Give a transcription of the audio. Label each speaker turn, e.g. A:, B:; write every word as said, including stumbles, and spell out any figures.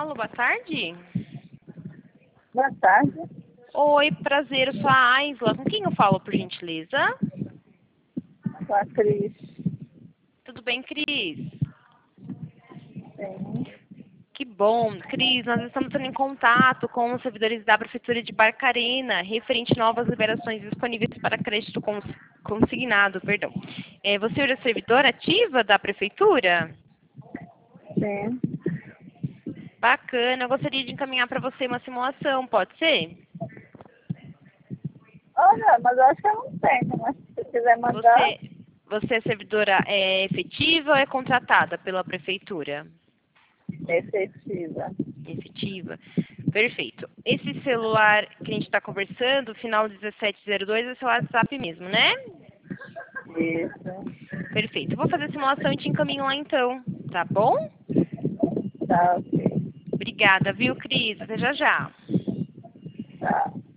A: falo? Boa tarde.
B: Boa tarde.
A: Oi, prazer, eu sou a Aisla. Com quem eu falo, por gentileza?
B: Com a Cris.
A: Tudo bem, Cris?
B: Sim.
A: Que bom. Cris, nós estamos entrando em contato com os servidores da Prefeitura de Barcarena, referente a novas liberações disponíveis para crédito cons consignado. Perdão. É, você é servidora ativa da Prefeitura?
B: Sim.
A: Bacana. Eu gostaria de encaminhar para você uma simulação, pode ser?
B: Olha, mas eu acho que eu não tenho, mas se você quiser mandar,
A: Você, você é servidora é, efetiva ou é contratada pela Prefeitura?
B: efetiva.
A: Efetiva. Perfeito. Esse celular que a gente está conversando, final dezessete zero dois, é seu WhatsApp mesmo, né?
B: Isso.
A: Perfeito. Eu vou fazer a simulação e te encaminho lá então, tá bom?
B: Tá, ok.
A: Obrigada, viu, Cris? Até já já.
B: Tá.